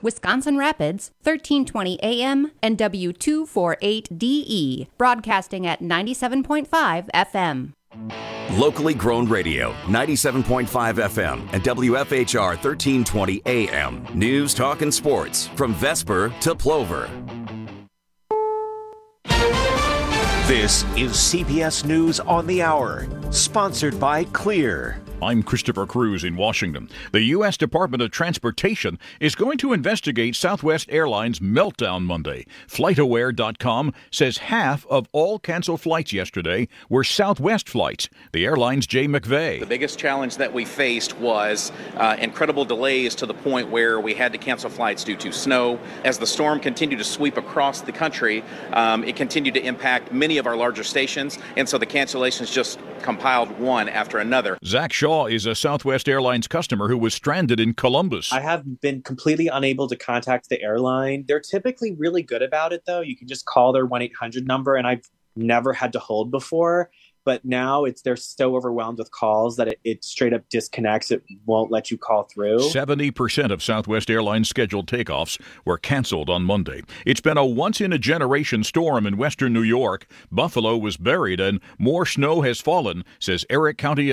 Wisconsin Rapids, 1320 AM and W248DE, broadcasting at 97.5 FM. Locally grown radio, 97.5 FM and WFHR 1320 AM. News, talk, and sports from Vesper to Plover. This is CBS News on the Hour, sponsored by Clear. I'm Christopher Cruz in Washington. The U.S. Department of Transportation is going to investigate Southwest Airlines' meltdown Monday. FlightAware.com says half of all canceled flights yesterday were Southwest flights. The airline's Jay McVeigh. The biggest challenge that we faced was incredible delays to the point where we had to cancel flights due to snow. As the storm continued to sweep across the country, it continued to impact many of our larger stations, and so the cancellations just compiled one after another. Zach Shaw is a Southwest Airlines customer who was stranded in Columbus. I have been completely unable to contact the airline. They're typically really good about it, though. You can just call their 1-800 number, and I've never had to hold before. But now they're so overwhelmed with calls that it straight up disconnects. It won't let you call through. 70% of Southwest Airlines scheduled takeoffs were canceled on Monday. It's been a once-in-a-generation storm in western New York. Buffalo was buried and more snow has fallen, says Erie County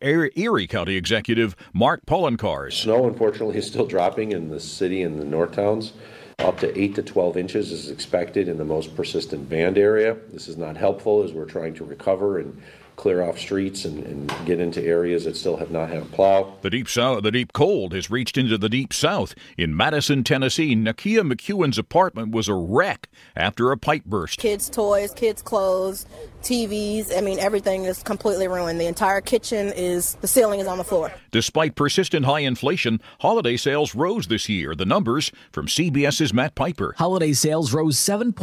Executive Mark Poloncarz. Snow, unfortunately, is still dropping in the city and the north towns. Up to 8 to 12 inches is expected in the most persistent band area. This is not helpful as we're trying to recover and clear off streets and get into areas that still have not had a plow. The deep cold has reached into the deep south. In Madison, Tennessee, Nakia McEwen's apartment was a wreck after a pipe burst. Kids' toys, kids' clothes, TVs, everything is completely ruined. The entire kitchen the ceiling is on the floor. Despite persistent high inflation, holiday sales rose this year. The numbers from CBS's Matt Piper. Holiday sales rose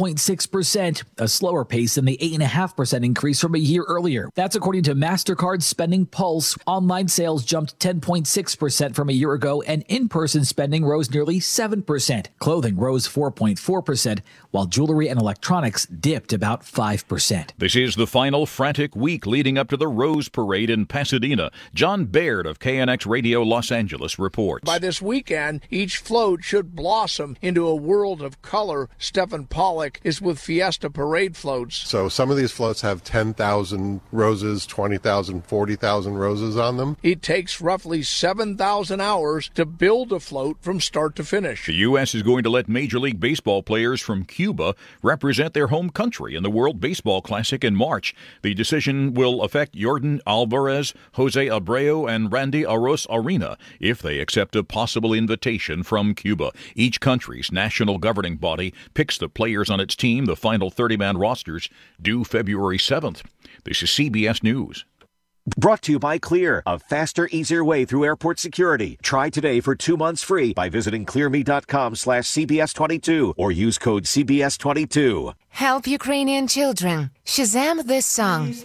7.6%, a slower pace than the 8.5% increase from a year earlier. That's according to MasterCard's Spending Pulse. Online sales jumped 10.6% from a year ago, and in-person spending rose nearly 7%. Clothing rose 4.4%, while jewelry and electronics dipped about 5%. This is the final frantic week leading up to the Rose Parade in Pasadena. John Baird of KNX Radio Los Angeles reports. By this weekend, each float should blossom into a world of color. Stephen Pollack is with Fiesta Parade floats. So some of these floats have 10,000 roses, 20,000, 40,000 roses on them. It takes roughly 7,000 hours to build a float from start to finish. The U.S. is going to let Major League Baseball players from Cuba represent their home country in the World Baseball Classic in March. The decision will affect Yordan Alvarez, Jose Abreu, and Randy Arozarena if they accept a possible invitation from Cuba. Each country's national governing body picks the players on its team. The final 30-man rosters due February 7th. This is CBS News. Brought to you by Clear, a faster, easier way through airport security. Try today for 2 months free by visiting clearme.com/CBS22 or use code CBS22. Help Ukrainian children. Shazam this song.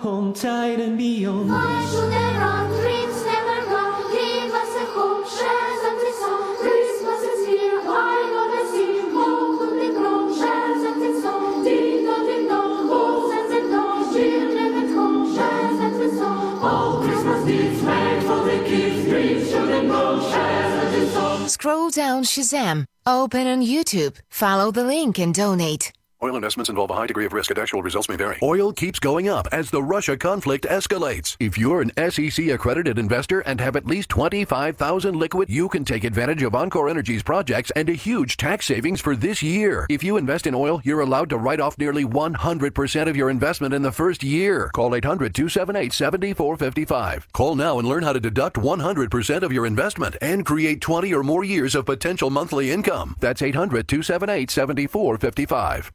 Scroll down Shazam, open on YouTube, follow the link and donate. Oil investments involve a high degree of risk and actual results may vary. Oil keeps going up as the Russia conflict escalates. If you're an SEC-accredited investor and have at least $25,000 liquid, you can take advantage of Encore Energy's projects and a huge tax savings for this year. If you invest in oil, you're allowed to write off nearly 100% of your investment in the first year. Call 800-278-7455. Call now and learn how to deduct 100% of your investment and create 20 or more years of potential monthly income. That's 800-278-7455.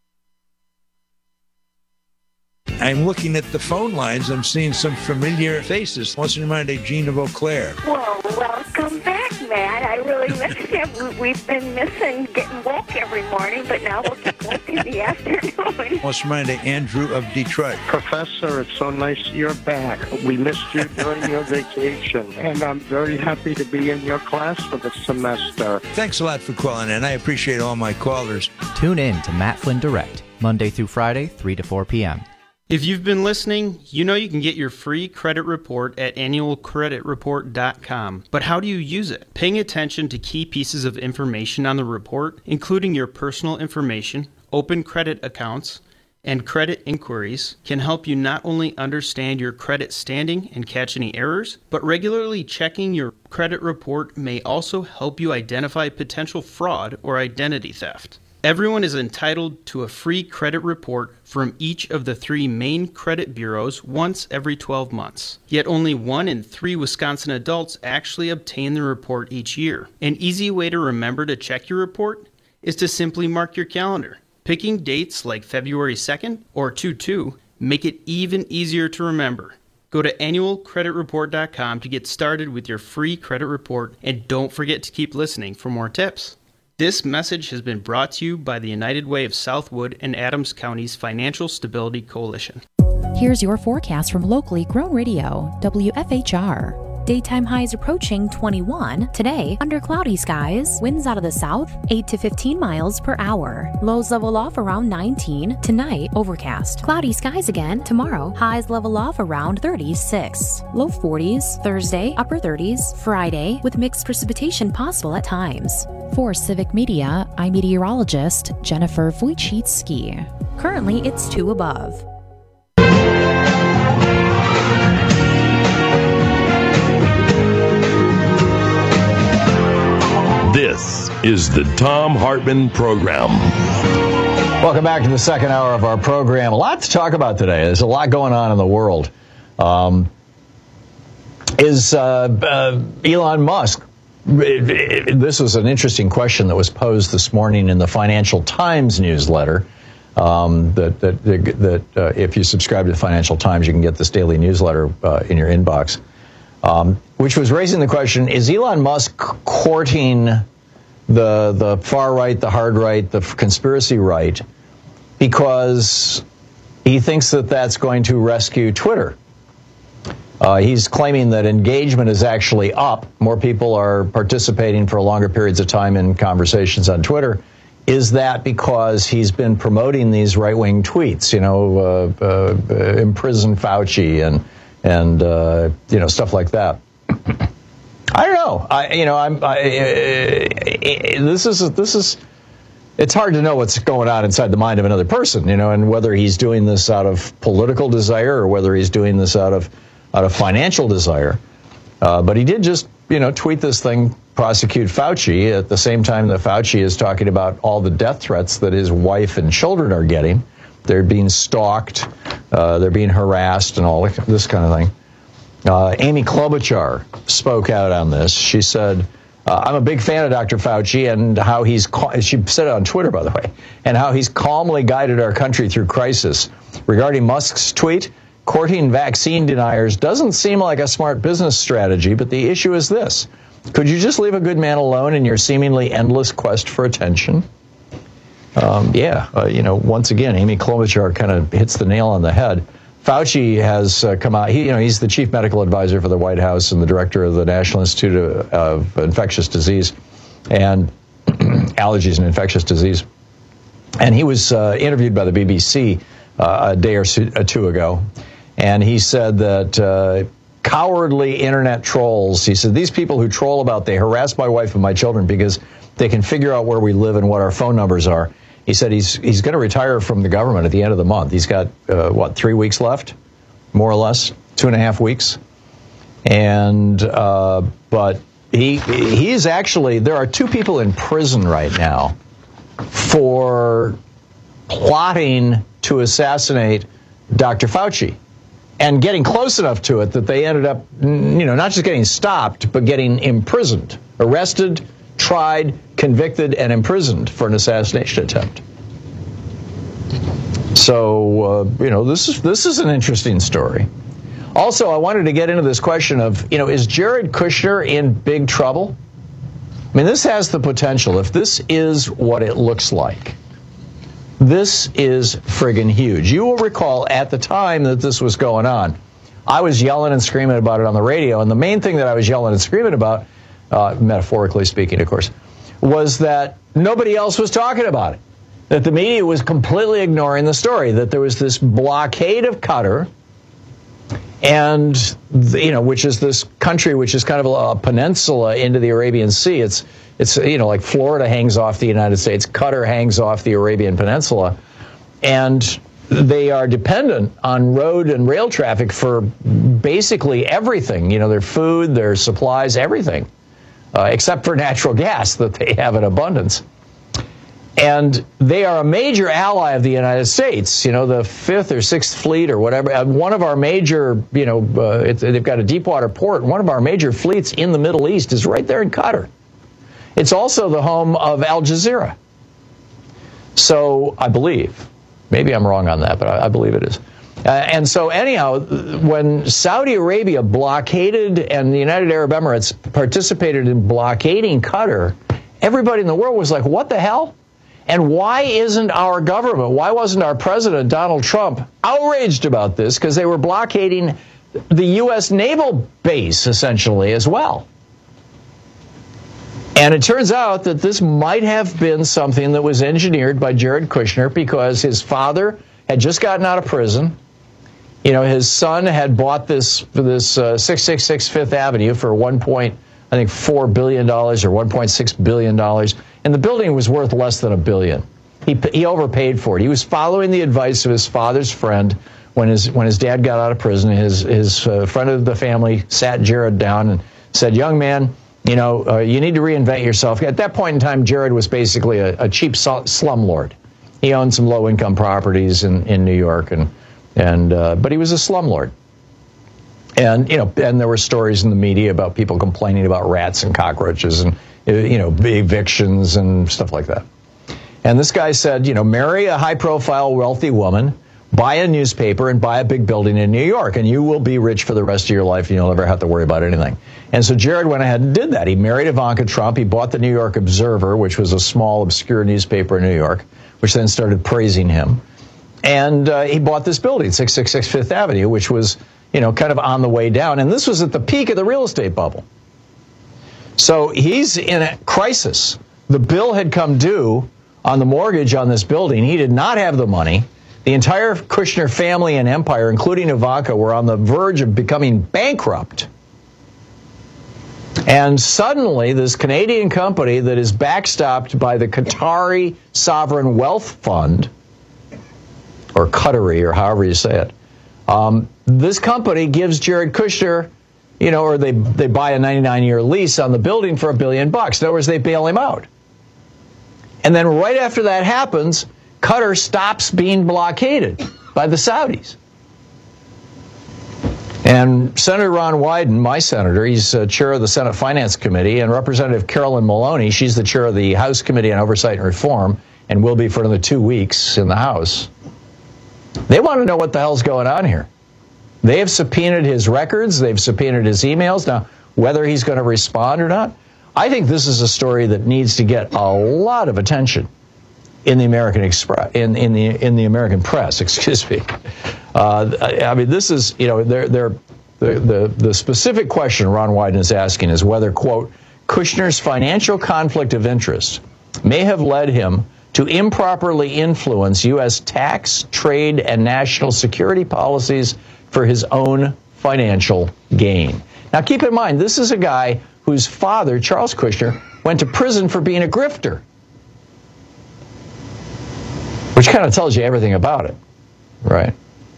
I'm looking at the phone lines. I'm seeing some familiar faces. What's in mind of Gene of Eau Claire? Well, welcome back, Matt. I really miss you. We've been missing getting woke every morning, but now we'll get woke in the afternoon. What's in mind of Andrew of Detroit? Professor, it's so nice you're back. We missed you during your vacation, and I'm very happy to be in your class for the semester. Thanks a lot for calling in. I appreciate all my callers. Tune in to Matt Flynn Direct, Monday through Friday, 3 to 4 p.m. If you've been listening, you know you can get your free credit report at annualcreditreport.com. But how do you use it? Paying attention to key pieces of information on the report, including your personal information, open credit accounts, and credit inquiries, can help you not only understand your credit standing and catch any errors, but regularly checking your credit report may also help you identify potential fraud or identity theft. Everyone is entitled to a free credit report from each of the 3 main credit bureaus once every 12 months. Yet only 1 in 3 Wisconsin adults actually obtain the report each year. An easy way to remember to check your report is to simply mark your calendar. Picking dates like February 2nd or 2/2 make it even easier to remember. Go to annualcreditreport.com to get started with your free credit report, and don't forget to keep listening for more tips. This message has been brought to you by the United Way of Southwood and Adams County's Financial Stability Coalition. Here's your forecast from locally grown radio, WFHR. Daytime highs approaching 21. Today, under cloudy skies, winds out of the south, 8 to 15 miles per hour. Lows level off around 19. Tonight, overcast. Cloudy skies again. Tomorrow, highs level off around 36. Low 40s. Thursday, upper 30s. Friday, with mixed precipitation possible at times. For Civic Media, I'm meteorologist Jennifer Wojcicki. Currently, it's 2 above. This is the Thom Hartmann Program. Welcome back to the second hour of our program. A lot to talk about today. There's a lot going on in the world. Elon Musk? This was an interesting question that was posed this morning in the Financial Times newsletter. If you subscribe to the Financial Times, you can get this daily newsletter in your inbox. Which was raising the question, is Elon Musk courting the far right, the hard right, the conspiracy right, because he thinks that that's going to rescue Twitter? He's claiming that engagement is actually up. More people are participating for longer periods of time in conversations on Twitter. Is that because he's been promoting these right-wing tweets, imprison Fauci and stuff like that? I don't know. It's hard to know what's going on inside the mind of another person, and whether he's doing this out of political desire or whether he's doing this out of financial desire. But he did just, tweet this thing, prosecute Fauci, at the same time that Fauci is talking about all the death threats that his wife and children are getting. They're being stalked, they're being harassed, and all this kind of thing. Amy Klobuchar spoke out on this. She said, I'm a big fan of Dr. Fauci and how she said it on Twitter, by the way, and how he's calmly guided our country through crisis. Regarding Musk's tweet, courting vaccine deniers doesn't seem like a smart business strategy, but the issue is this. Could you just leave a good man alone in your seemingly endless quest for attention? Once again, Amy Klobuchar kind of hits the nail on the head. Fauci has come out. He's the chief medical advisor for the White House and the director of the National Institute of Infectious Disease and Allergies and Infectious Disease. And he was interviewed by the BBC a day or two ago. And he said that cowardly internet trolls, he said, these people who troll about, they harass my wife and my children because they can figure out where we live and what our phone numbers are. He said he's going to retire from the government at the end of the month. He's got, 3 weeks left, more or less, 2.5 weeks. And, but he's actually, there are 2 people in prison right now for plotting to assassinate Dr. Fauci and getting close enough to it that they ended up, not just getting stopped, but getting imprisoned, arrested, tried, convicted, and imprisoned for an assassination attempt. So, this is an interesting story. Also, I wanted to get into this question of, is Jared Kushner in big trouble? I mean, this has the potential. If this is what it looks like, this is friggin' huge. You will recall at the time that this was going on, I was yelling and screaming about it on the radio, and the main thing that I was yelling and screaming about, metaphorically speaking, of course, was that nobody else was talking about it. that the media was completely ignoring the story, that there was this blockade of Qatar, and, which is this country which is kind of a peninsula into the Arabian Sea. It's like Florida hangs off the United States, Qatar hangs off the Arabian Peninsula, and they are dependent on road and rail traffic for basically everything, their food, their supplies, everything, except for natural gas that they have in abundance. And they are a major ally of the United States, the 5th or 6th Fleet or whatever. One of our major, they've got a deep water port. One of our major fleets in the Middle East is right there in Qatar. It's also the home of Al Jazeera. So I believe. Maybe I'm wrong on that, but I believe it is. And so anyhow, when Saudi Arabia blockaded and the United Arab Emirates participated in blockading Qatar, everybody in the world was like, what the hell? And why isn't our government, why wasn't our president, Donald Trump, outraged about this? Because they were blockading the U.S. naval base, essentially, as well. And it turns out that this might have been something that was engineered by Jared Kushner because his father had just gotten out of prison. His son had bought this 666 Fifth Avenue for $4 billion or $1.6 billion. And the building was worth less than $1 billion. He overpaid for it. He was following the advice of his father's friend when his dad got out of prison. His friend of the family sat Jared down and said, young man, you need to reinvent yourself. At that point in time, Jared was basically a cheap slumlord. He owned some low-income properties in New York, but he was a slumlord. And and there were stories in the media about people complaining about rats and cockroaches and evictions and stuff like that. And this guy said, marry a high-profile, wealthy woman, buy a newspaper, and buy a big building in New York, and you will be rich for the rest of your life, and you'll never have to worry about anything. And so Jared went ahead and did that. He married Ivanka Trump. He bought the New York Observer, which was a small, obscure newspaper in New York, which then started praising him. And he bought this building, 666 Fifth Avenue, which was, kind of on the way down. And this was at the peak of the real estate bubble. So he's in a crisis. The bill had come due on the mortgage on this building. He did not have the money. The entire Kushner family and empire, including Ivanka, were on the verge of becoming bankrupt. And suddenly, this Canadian company that is backstopped by the Qatari Sovereign Wealth Fund, or Qatari, or however you say it, this company gives Jared Kushner, or they buy a 99-year lease on the building for $1 billion. In other words, they bail him out. And then right after that happens, Qatar stops being blockaded by the Saudis. And Senator Ron Wyden, my senator, he's chair of the Senate Finance Committee, and Representative Carolyn Maloney, she's the chair of the House Committee on Oversight and Reform, and will be for another 2 weeks in the House. They want to know what the hell's going on here. They have subpoenaed his records. They've subpoenaed his emails. Now, whether he's going to respond or not, I think this is a story that needs to get a lot of attention in the American in the American press. Excuse me. I mean, this is the specific question Ron Wyden is asking is whether, quote, Kushner's financial conflict of interest may have led him to improperly influence U.S. tax, trade, and national security policies for his own financial gain. Now, keep in mind, this is a guy whose father, Charles Kushner, went to prison for being a grifter, which kind of tells you everything about it, right?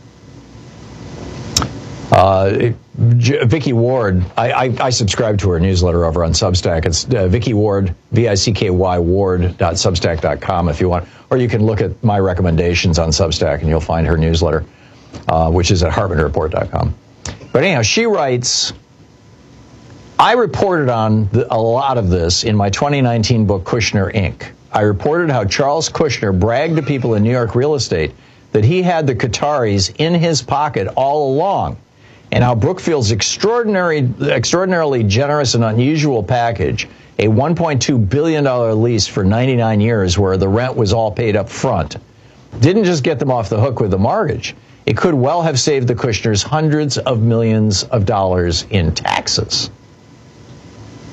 Vicky Ward, I subscribe to her newsletter over on Substack. It's Vicky Ward, VICKY Ward.substack.com if you want. Or you can look at my recommendations on Substack and you'll find her newsletter, which is at HartmanReport.com. But anyhow, she writes, I reported on a lot of this in my 2019 book, Kushner, Inc. I reported how Charles Kushner bragged to people in New York real estate that he had the Qataris in his pocket all along, and how Brookfield's extraordinarily generous and unusual package, a $1.2 billion lease for 99 years where the rent was all paid up front, didn't just get them off the hook with the mortgage. It could well have saved the Kushners hundreds of millions of dollars in taxes.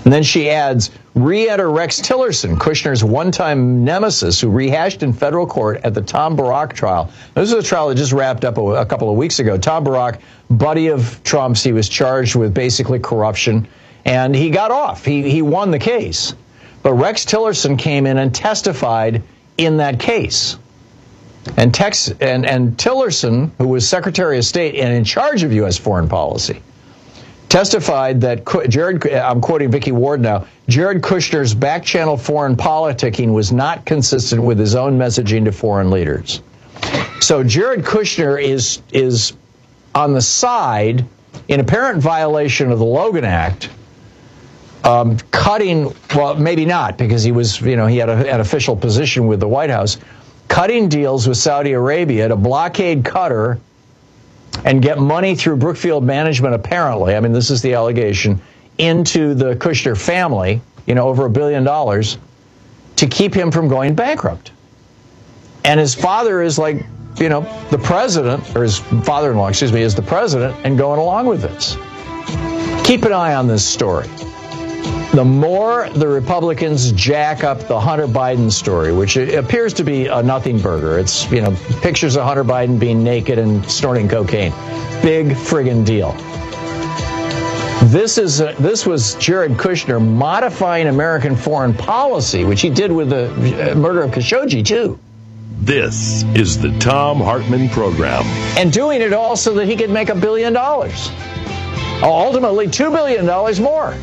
And then she adds, re-enter Rex Tillerson, Kushner's one-time nemesis who rehashed in federal court at the Tom Barrack trial. This is a trial that just wrapped up a couple of weeks ago. Tom Barrack, buddy of Trump's, he was charged with basically corruption, and he got off. He won the case. But Rex Tillerson came in and testified in that case. And Tillerson, who was Secretary of State and in charge of U.S. foreign policy, testified that I'm quoting Vicky Ward now, Jared Kushner's back-channel foreign politicking was not consistent with his own messaging to foreign leaders. So Jared Kushner is on the side, in apparent violation of the Logan Act, cutting, well, maybe not, because he was, he had an official position with the White House, cutting deals with Saudi Arabia to blockade Qatar and get money through Brookfield Management, apparently, I mean, this is the allegation, into the Kushner family, over $1 billion, to keep him from going bankrupt. And his father is like, the president, or his father-in-law, is the president and going along with this. Keep an eye on this story. The more the Republicans jack up the Hunter Biden story, which appears to be a nothing burger. It's, pictures of Hunter Biden being naked and snorting cocaine. Big friggin' deal. This was Jared Kushner modifying American foreign policy, which he did with the murder of Khashoggi, too. This is the Thom Hartmann Program. And doing it all so that he could make $1 billion. Ultimately, $2 billion more.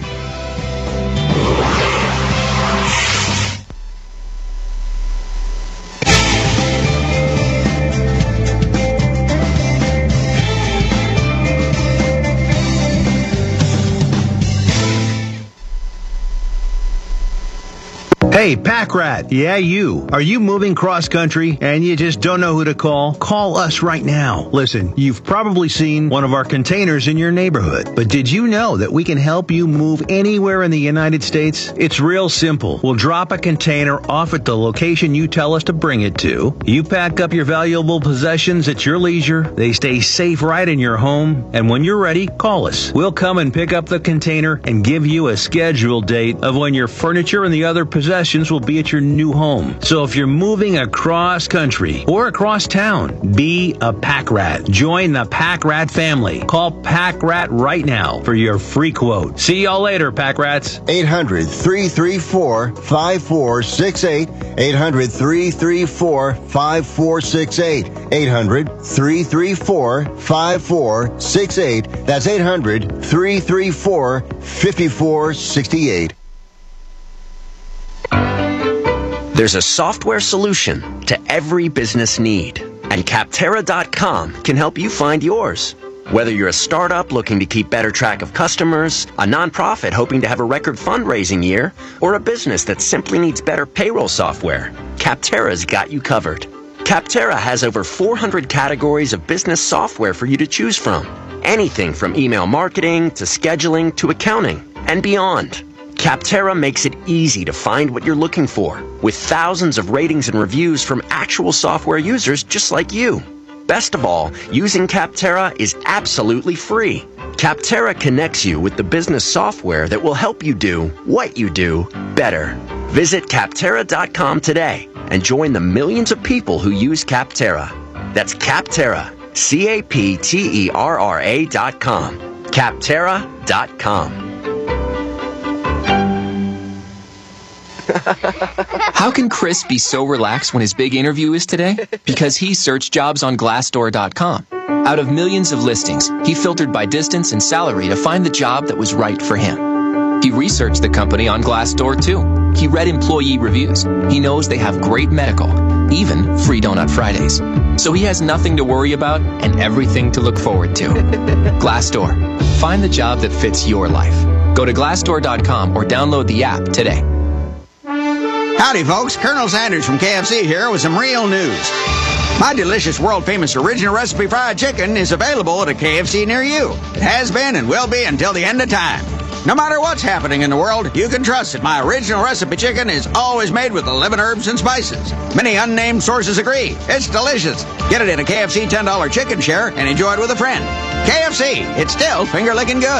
Hey, Pack Rat. Yeah, you. Are you moving cross-country and you just don't know who to call? Call us right now. Listen, you've probably seen one of our containers in your neighborhood. But did you know that we can help you move anywhere in the United States? It's real simple. We'll drop a container off at the location you tell us to bring it to. You pack up your valuable possessions at your leisure. They stay safe right in your home. And when you're ready, call us. We'll come and pick up the container and give you a scheduled date of when your furniture and the other possessions will be at your new home. So if you're moving across country or across town, be a Pack Rat. Join the Pack Rat family. Call Pack Rat right now for your free quote. See y'all later, Pack Rats. 800-334-5468. 800-334-5468. 800-334-5468. That's 800-334-5468. There's a software solution to every business need, and Capterra.com can help you find yours. Whether you're a startup looking to keep better track of customers, a nonprofit hoping to have a record fundraising year, or a business that simply needs better payroll software, Capterra's got you covered. Capterra has over 400 categories of business software for you to choose from. Anything from email marketing to scheduling to accounting and beyond. Capterra makes it easy to find what you're looking for, with thousands of ratings and reviews from actual software users just like you. Best of all, using Capterra is absolutely free. Capterra connects you with the business software that will help you do what you do better. Visit Capterra.com today and join the millions of people who use Capterra. That's Capterra, Capterra.com. Capterra.com. How can Chris be so relaxed when his big interview is today? Because he searched jobs on Glassdoor.com. Out of millions of listings, he filtered by distance and salary to find the job that was right for him. He researched the company on Glassdoor too. He read employee reviews. He knows they have great medical, even free Donut Fridays. So he has nothing to worry about and everything to look forward to. Glassdoor. Find the job that fits your life. Go to Glassdoor.com or download the app today. Howdy, folks. Colonel Sanders from KFC here with some real news. My delicious, world-famous original recipe fried chicken is available at a KFC near you. It has been and will be until the end of time. No matter what's happening in the world, you can trust that my original recipe chicken is always made with 11 herbs and spices. Many unnamed sources agree. It's delicious. Get it in a KFC $10 chicken share and enjoy it with a friend. KFC, it's still finger-licking good.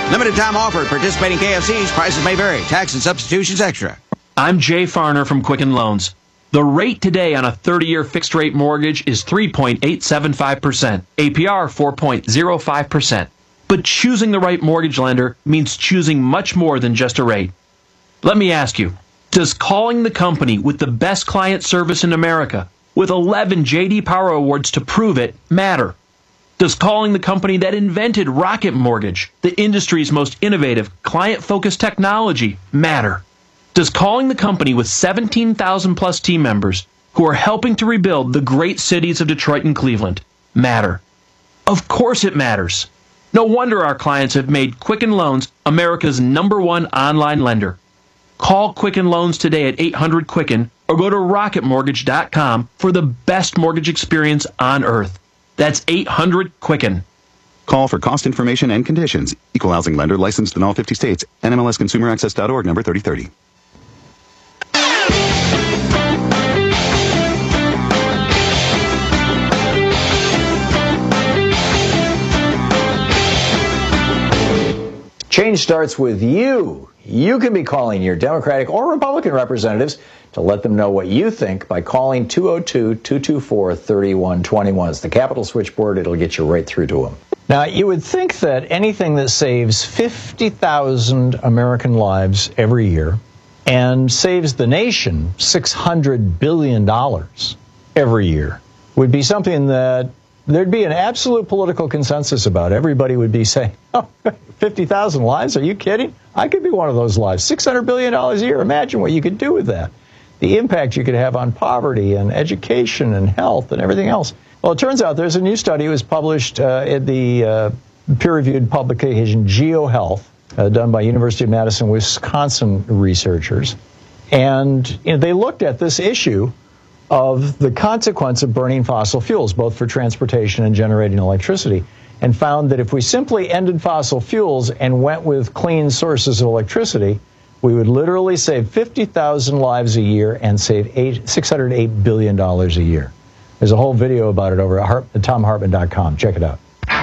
Limited time offer at participating KFCs. Prices may vary. Tax and substitutions extra. I'm Jay Farner from Quicken Loans. The rate today on a 30-year fixed-rate mortgage is 3.875%, APR 4.05%. But choosing the right mortgage lender means choosing much more than just a rate. Let me ask you, does calling the company with the best client service in America, with 11 J.D. Power Awards to prove it, matter? Does calling the company that invented Rocket Mortgage, the industry's most innovative, client-focused technology, matter? Does calling the company with 17,000-plus team members who are helping to rebuild the great cities of Detroit and Cleveland matter? Of course it matters. No wonder our clients have made Quicken Loans America's #1 online lender. Call Quicken Loans today at 800-QUICKEN or go to rocketmortgage.com for the best mortgage experience on earth. That's 800-QUICKEN. Call for cost information and conditions. Equal housing lender licensed in all 50 states. NMLSConsumerAccess.org number 3030. Change starts with you. You can be calling your Democratic or Republican representatives to let them know what you think by calling 202-224-3121. It's the Capitol switchboard. It'll get you right through to them. Now, you would think that anything that saves 50,000 American lives every year and saves the nation $600 billion every year would be something that there'd be an absolute political consensus about. Everybody would be saying, oh, 50,000 lives? Are you kidding? I could be one of those lives. $600 billion a year. Imagine what you could do with that. The impact you could have on poverty and education and health and everything else. Well, it turns out there's a new study that was published in the peer-reviewed publication GeoHealth, done by University of Madison, Wisconsin researchers. And they looked at this issue of the consequence of burning fossil fuels, both for transportation and generating electricity, and found that if we simply ended fossil fuels and went with clean sources of electricity, we would literally save 50,000 lives a year and save $608 billion a year. There's a whole video about it over at TomHartman.com. Check it out.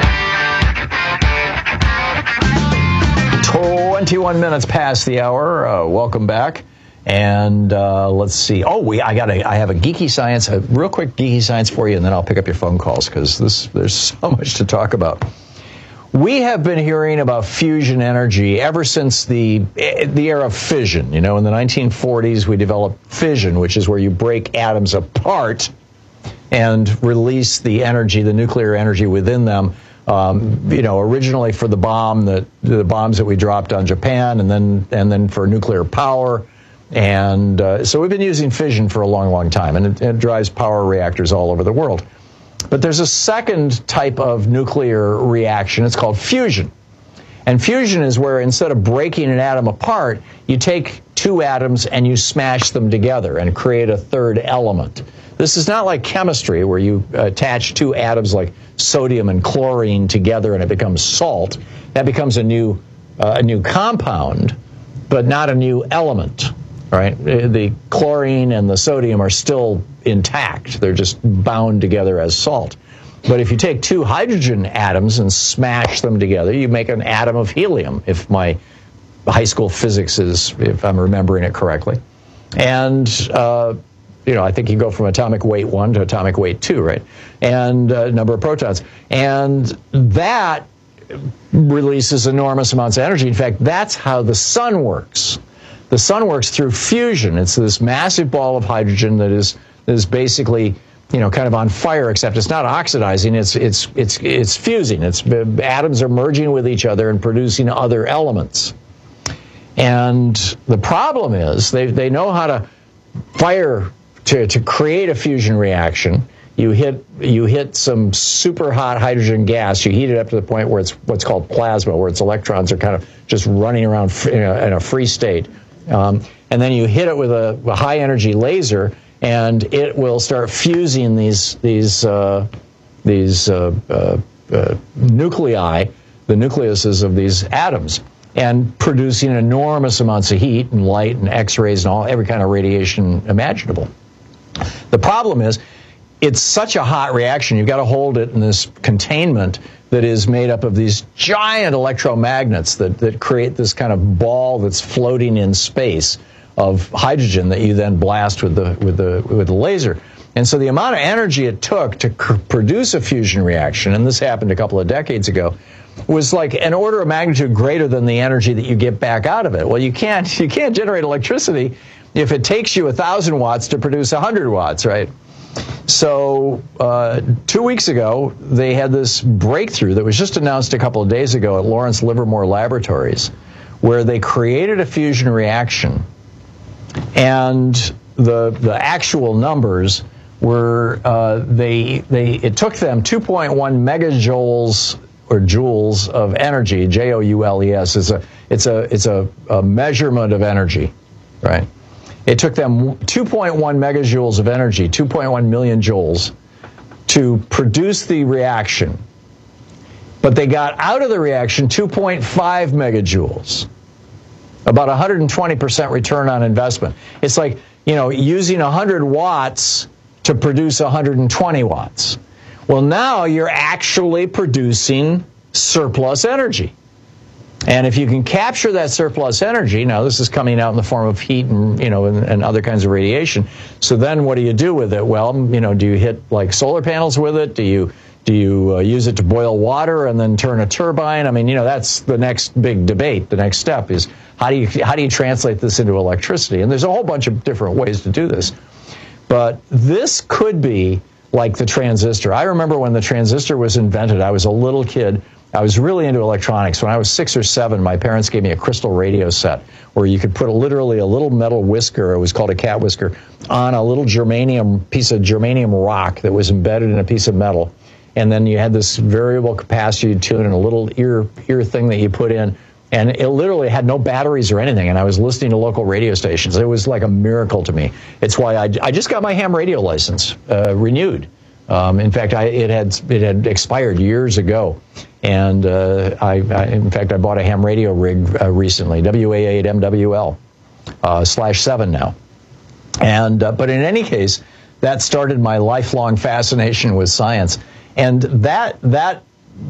21 minutes past the hour. Welcome back. And let's see. Oh, I have a geeky science, a real quick geeky science for you, and then I'll pick up your phone calls because there's so much to talk about. We have been hearing about fusion energy ever since the era of fission. In the 1940s, we developed fission, which is where you break atoms apart and release the energy, the nuclear energy within them. Originally for the bombs that we dropped on Japan, and then for nuclear power. And so we've been using fission for a long, long time, and it drives power reactors all over the world. But there's a second type of nuclear reaction. It's called fusion. And fusion is where instead of breaking an atom apart, you take two atoms and you smash them together and create a third element. This is not like chemistry where you attach two atoms like sodium and chlorine together and it becomes salt. That becomes a new compound, but not a new element. Right? The chlorine and the sodium are still intact. They're just bound together as salt. But if you take two hydrogen atoms and smash them together, you make an atom of helium, if my high school physics if I'm remembering it correctly. And, I think you go from atomic weight 1 to atomic weight 2, right? And number of protons. And that releases enormous amounts of energy. In fact, that's how the sun works. The sun works through fusion. It's this massive ball of hydrogen that is basically, kind of on fire, except it's not oxidizing. It's fusing. Atoms are merging with each other and producing other elements. And the problem is they know how to fire to create a fusion reaction. You hit some super hot hydrogen gas. You heat it up to the point where it's what's called plasma, where its electrons are kind of just running around in a free state. And then you hit it with a high energy laser, and it will start fusing these nuclei, the nucleuses of these atoms, and producing enormous amounts of heat and light and X-rays and every kind of radiation imaginable. The problem is, it's such a hot reaction. You've got to hold it in this containment that is made up of these giant electromagnets that create this kind of ball that's floating in space of hydrogen that you then blast with the laser. And so the amount of energy it took to produce a fusion reaction, and this happened a couple of decades ago, was like an order of magnitude greater than the energy that you get back out of it. Well, you can't generate electricity if it takes you 1,000 watts to produce 100 watts, right? So 2 weeks ago, they had this breakthrough that was just announced a couple of days ago at Lawrence Livermore Laboratories, where they created a fusion reaction, and the actual numbers were it took them 2.1 megajoules or joules of energy. Joules it's a measurement of energy, right? It took them 2.1 megajoules of energy, 2.1 million joules, to produce the reaction. But they got out of the reaction 2.5 megajoules, about 120% return on investment. It's like, using 100 watts to produce 120 watts. Well, now you're actually producing surplus energy. And if you can capture that surplus energy, now this is coming out in the form of heat and, and other kinds of radiation. So then what do you do with it? Well, do you hit like solar panels with it? Do you use it to boil water and then turn a turbine? I mean, that's the next big debate. The next step is how do you translate this into electricity? And there's a whole bunch of different ways to do this. But this could be like the transistor. I remember when the transistor was invented, I was a little kid. I was really into electronics. When I was 6 or 7, my parents gave me a crystal radio set where you could put literally a little metal whisker, it was called a cat whisker, on a little piece of germanium rock that was embedded in a piece of metal. And then you had this variable capacity tune and a little ear thing that you put in. And it literally had no batteries or anything. And I was listening to local radio stations. It was like a miracle to me. It's why I just got my ham radio license renewed. In fact, it had expired years ago. And in fact, I bought a ham radio rig recently, WA8 MWL /7 now. And but in any case, that started my lifelong fascination with science. And that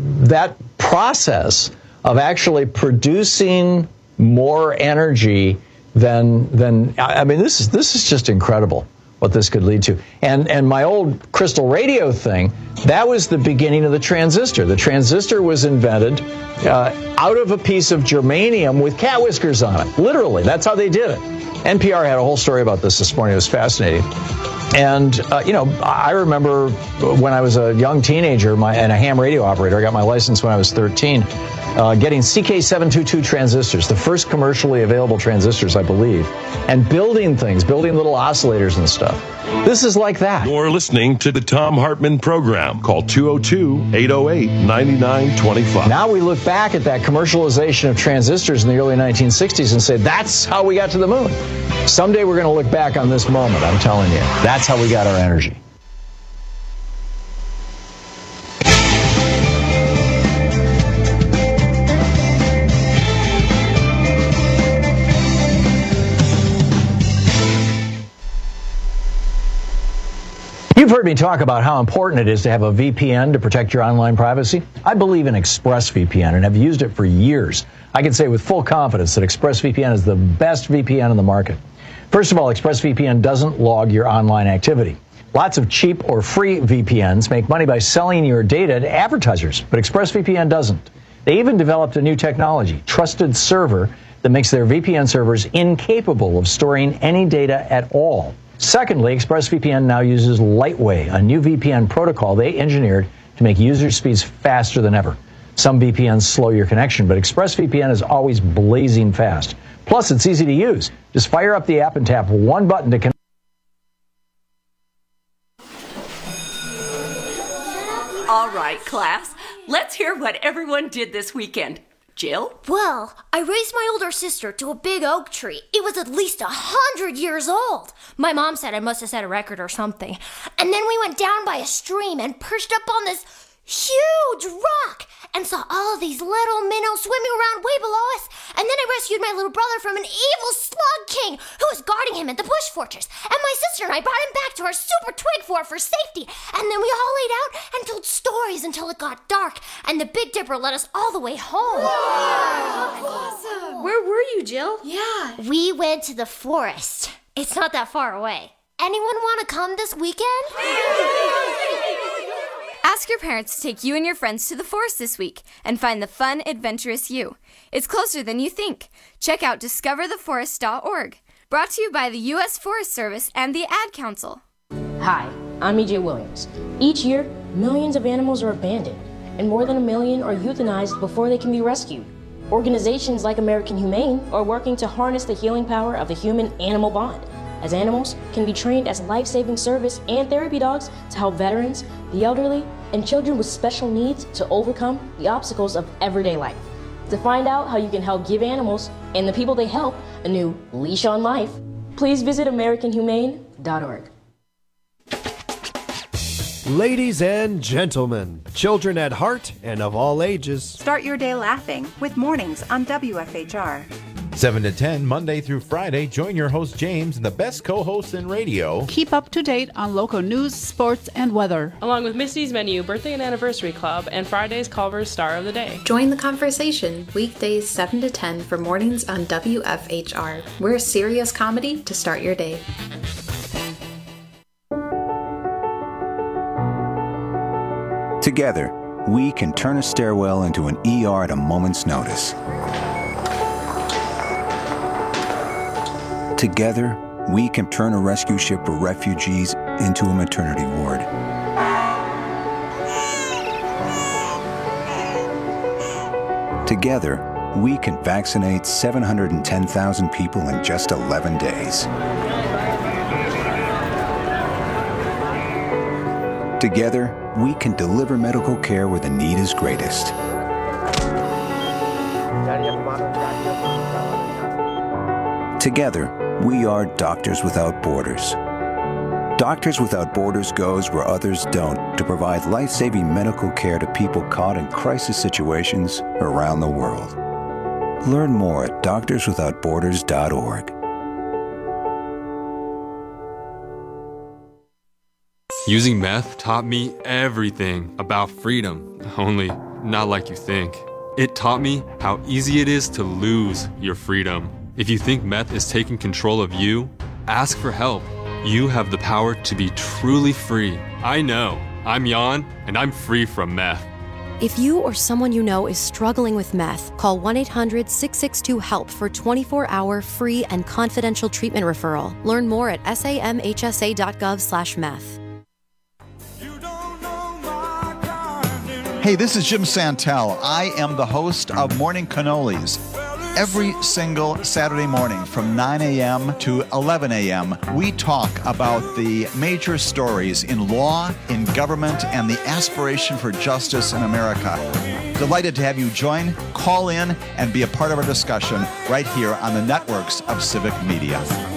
process of actually producing more energy than I mean, this is just incredible what this could lead to. And my old crystal radio thing, that was the beginning of the transistor. The transistor was invented out of a piece of germanium with cat whiskers on it. Literally, that's how they did it. NPR had a whole story about this morning. It was fascinating. And, I remember when I was a young teenager and a ham radio operator, I got my license when I was 13, getting CK722 transistors, the first commercially available transistors, I believe, and building little oscillators and stuff. This is like that. You're listening to the Thom Hartmann Program. Call 202-808-9925. Now we look back at that commercialization of transistors in the early 1960s and say, that's how we got to the moon. Someday we're going to look back on this moment, I'm telling you. That's how we got our energy. You've heard me talk about how important it is to have a VPN to protect your online privacy. I believe in ExpressVPN and have used it for years. I can say with full confidence that ExpressVPN is the best VPN in the market. First of all, ExpressVPN doesn't log your online activity. Lots of cheap or free VPNs make money by selling your data to advertisers, but ExpressVPN doesn't. They even developed a new technology, Trusted Server, that makes their VPN servers incapable of storing any data at all. Secondly, ExpressVPN now uses Lightway, a new VPN protocol they engineered to make user speeds faster than ever. Some VPNs slow your connection, but ExpressVPN is always blazing fast. Plus, it's easy to use. Just fire up the app and tap one button to connect. All right, class. Let's hear what everyone did this weekend. Jill? Well, I raised my older sister to a big oak tree. It was at least 100 years old. My mom said I must have set a record or something. And then we went down by a stream and perched up on this huge rock and saw all these little minnows swimming around way below us. And then I rescued my little brother from an evil slug king who was guarding him at the bush fortress. And my sister and I brought him back to our super twig fort for safety. And then we all laid out and told stories until it got dark. And the Big Dipper led us all the way home. Wow. Awesome. Where were you, Jill? Yeah. We went to the forest. It's not that far away. Anyone want to come this weekend? Ask your parents to take you and your friends to the forest this week and find the fun, adventurous you. It's closer than you think. Check out discovertheforest.org. Brought to you by the U.S. Forest Service and the Ad Council. Hi, I'm E.J. Williams. Each year, millions of animals are abandoned, and more than 1 million are euthanized before they can be rescued. Organizations like American Humane are working to harness the healing power of the human-animal bond, as animals can be trained as life-saving service and therapy dogs to help veterans, the elderly, and children with special needs to overcome the obstacles of everyday life. To find out how you can help give animals and the people they help a new leash on life, please visit AmericanHumane.org. Ladies and gentlemen, children at heart and of all ages, start your day laughing with Mornings on WFHR. 7 to 10, Monday through Friday, join your host James and the best co-hosts in radio. Keep up to date on local news, sports, and weather. Along with Misty's Menu, Birthday and Anniversary Club, and Friday's Culver's Star of the Day. Join the conversation weekdays 7 to 10 for Mornings on WFHR. We're serious comedy to start your day. Together, we can turn a stairwell into an ER at a moment's notice. Together, we can turn a rescue ship for refugees into a maternity ward. Together, we can vaccinate 710,000 people in just 11 days. Together, we can deliver medical care where the need is greatest. Together, we are Doctors Without Borders. Doctors Without Borders goes where others don't to provide life-saving medical care to people caught in crisis situations around the world. Learn more at doctorswithoutborders.org. Using meth taught me everything about freedom, only not like you think. It taught me how easy it is to lose your freedom. If you think meth is taking control of you, ask for help. You have the power to be truly free. I know. I'm Jan, and I'm free from meth. If you or someone you know is struggling with meth, call 1-800-662-HELP for 24-hour free and confidential treatment referral. Learn more at samhsa.gov/meth. Hey, this is Jim Santel. I am the host of Morning Cannolis. Every single Saturday morning from 9 a.m. to 11 a.m., we talk about the major stories in law, in government, and the aspiration for justice in America. Delighted to have you join, call in, and be a part of our discussion right here on the networks of Civic Media.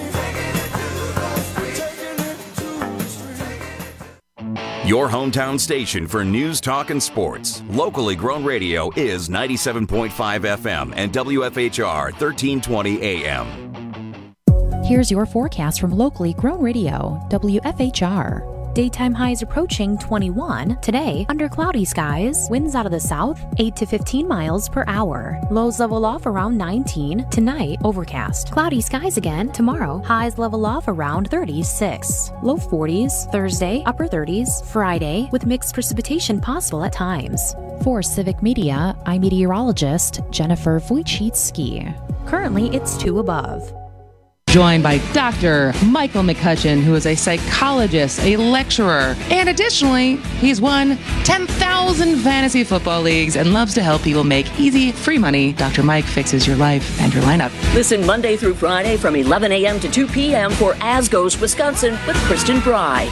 Your hometown station for news, talk, and sports. Locally grown radio is 97.5 FM and WFHR 1320 AM. Here's your forecast from locally grown radio, WFHR. Daytime highs approaching 21. Today, under cloudy skies, winds out of the south, 8 to 15 miles per hour. Lows level off around 19. Tonight, overcast. Cloudy skies again. Tomorrow, highs level off around 36. Low 40s. Thursday, upper 30s. Friday, with mixed precipitation possible at times. For Civic Media, I'm meteorologist Jennifer Wojcicki. Currently, it's 2 above. Joined by Dr. Michael McCutcheon, who is a psychologist, a lecturer, and additionally, he's won 10,000 fantasy football leagues and loves to help people make easy, free money. Dr. Mike fixes your life and your lineup. Listen Monday through Friday from 11 a.m. to 2 p.m. for As Goes Wisconsin with Kristen Bry.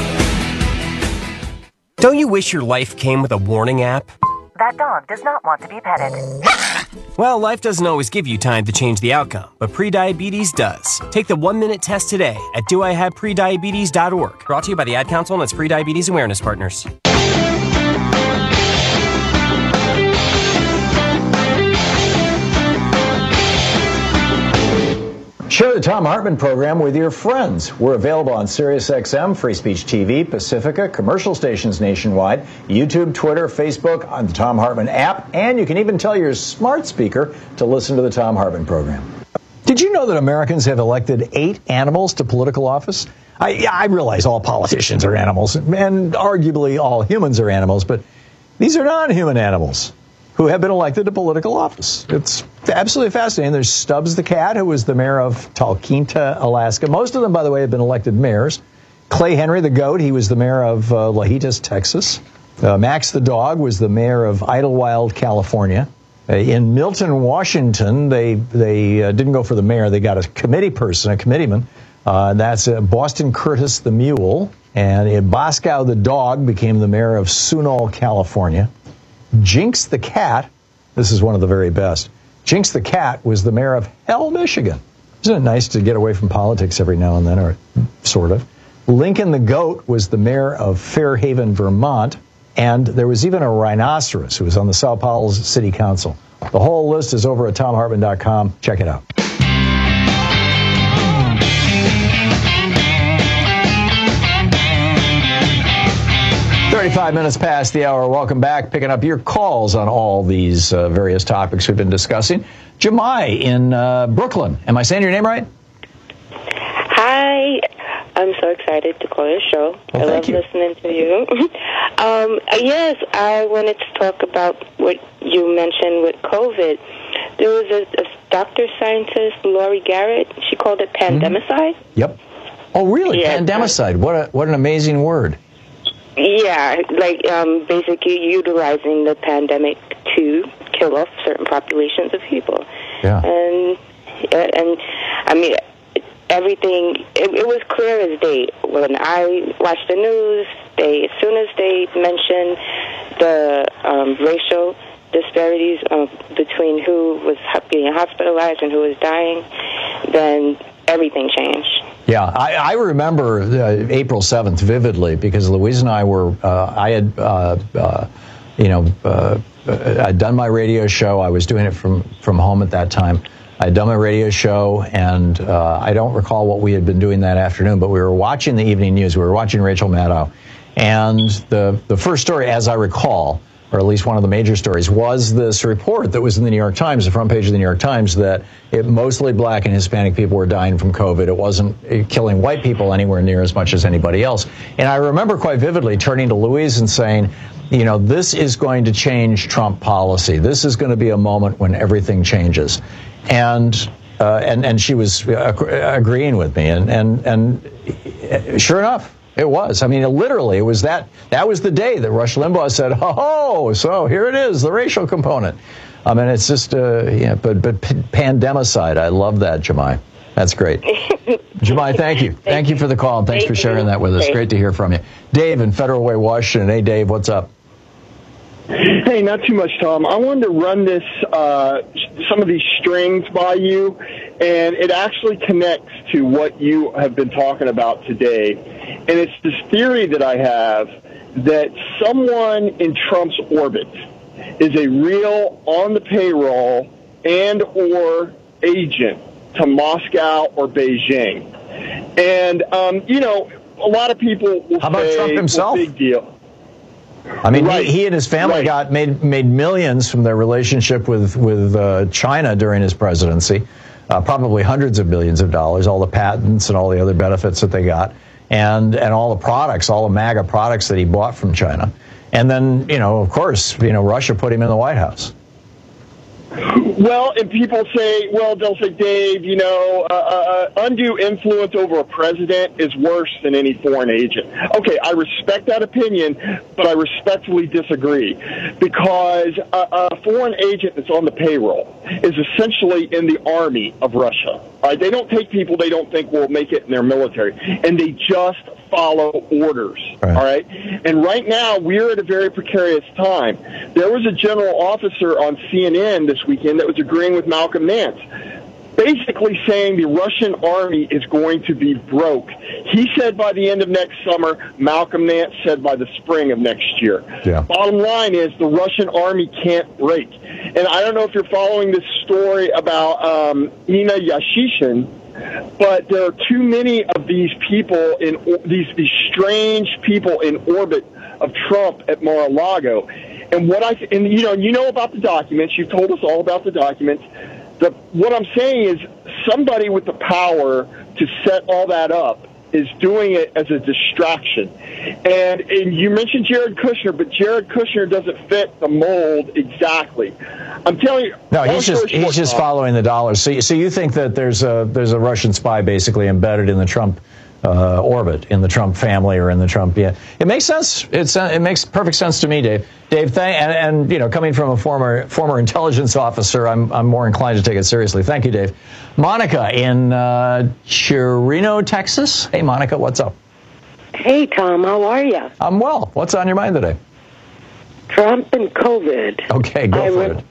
Don't you wish your life came with a warning app? That dog does not want to be petted. Well, life doesn't always give you time to change the outcome, but prediabetes does. Take the 1-minute test today at doihaveprediabetes.org. Brought to you by the Ad Council and its Prediabetes Awareness Partners. Share the Thom Hartmann program with your friends. We're available on SiriusXM, Free Speech TV, Pacifica, commercial stations nationwide, YouTube, Twitter, Facebook, on the Thom Hartmann app, and you can even tell your smart speaker to listen to the Thom Hartmann program. Did you know that Americans have elected 8 animals to political office? I realize all politicians are animals, and arguably all humans are animals, but these are non-human animals who have been elected to political office. It's absolutely fascinating. There's Stubbs the cat, who was the mayor of Talkeetna, Alaska. Most of them, by the way, have been elected mayors. Clay Henry the goat, he was the mayor of Lajitas, Texas. Max the dog was the mayor of Idlewild, California. In Milton, Washington, they didn't go for the mayor. They got a committee person, a committeeman. That's Boston Curtis the mule. And Boscow the dog became the mayor of Sunol, California. Jinx the cat, this is one of the very best. Jinx the cat was the mayor of Hell, Michigan. Isn't it nice to get away from politics every now and then, or sort of? Lincoln the goat was the mayor of Fairhaven, Vermont. And there was even a rhinoceros who was on the Sao Paulo City Council. The whole list is over at ThomHartmann.com. Check it out. Five minutes past the hour. Welcome back. Picking up your calls on all these various topics we've been discussing. Jemai in Brooklyn. Am I saying your name right? Hi. I'm so excited to call your show. Well, I love listening to you. Yes, I wanted to talk about what you mentioned with COVID. There was a doctor scientist, Laurie Garrett. She called it pandemicide. Yep. Oh, really? Yeah, pandemicide. What an amazing word. Yeah, like basically utilizing the pandemic to kill off certain populations of people. Yeah. And I mean, everything, it was clear as day. When I watched the news, as soon as they mentioned the racial disparities between who was being hospitalized and who was dying, then everything changed. Yeah, I remember April 7th vividly because Louise and I were, I'd done my radio show. I was doing it from home at that time. I'd done my radio show, and I don't recall what we had been doing that afternoon, but we were watching the evening news. We were watching Rachel Maddow. And the first story, as I recall, or at least one of the major stories, was this report that was in the New York Times, the front page of the New York Times, that mostly black and Hispanic people were dying from COVID. It wasn't killing white people anywhere near as much as anybody else. And I remember quite vividly turning to Louise and saying, you know, this is going to change Trump policy. This is going to be a moment when everything changes. And she was agreeing with me. And sure enough, it was. I mean, it was that was the day that Rush Limbaugh said, "Oh, so here it is, the racial component." I mean, it's just, but pandemicide. I love that, Jemai. That's great. Jemai, thank you. Thank you for the call, and thanks for sharing that with us. Great to hear from you. Dave in Federal Way, Washington. Hey, Dave, what's up? Hey, not too much, Tom. I wanted to run this, some of these strings by you, and it actually connects to what you have been talking about today. And it's this theory that I have that someone in Trump's orbit is a real on-the-payroll and or agent to Moscow or Beijing. And, a lot of people will How about say, Trump himself? Well, big deal. I mean, he and his family made millions from their relationship with China during his presidency, probably hundreds of billions of dollars, all the patents and all the other benefits that they got, and all the products, all the MAGA products that he bought from China. And then, of course, Russia put him in the White House. Well, and people say, they'll say, Dave, undue influence over a president is worse than any foreign agent. Okay, I respect that opinion, but I respectfully disagree because a foreign agent that's on the payroll is essentially in the army of Russia. All right? They don't take people they don't think will make it in their military, and they just follow orders. All right? And right now, we're at a very precarious time. There was a general officer on CNN this weekend that was agreeing with Malcolm Nance, basically saying the Russian army is going to be broke. He said by the end of next summer. Malcolm Nance said by the spring of next year. Yeah. Bottom line is the Russian army can't break. And I don't know if you're following this story about Ina Yashishin, but there are too many of these people in these strange people in orbit of Trump at Mar-a-Lago. And you know about the documents. You've told us all about the documents. What I'm saying is somebody with the power to set all that up is doing it as a distraction. And you mentioned Jared Kushner, but Jared Kushner doesn't fit the mold exactly. I'm telling you. No, he's just following the dollars. So you think that there's a Russian spy basically embedded in the Trump orbit, in the Trump family, or in the Trump? Yeah, it makes sense. It makes perfect sense to me, Dave. Dave, and you know, coming from a former intelligence officer, I'm more inclined to take it seriously. Thank you, Dave. Monica in Chirino, Texas. Hey, Monica, what's up? Hey, Tom, how are you? I'm well. What's on your mind today? Trump and COVID. Okay, go for it.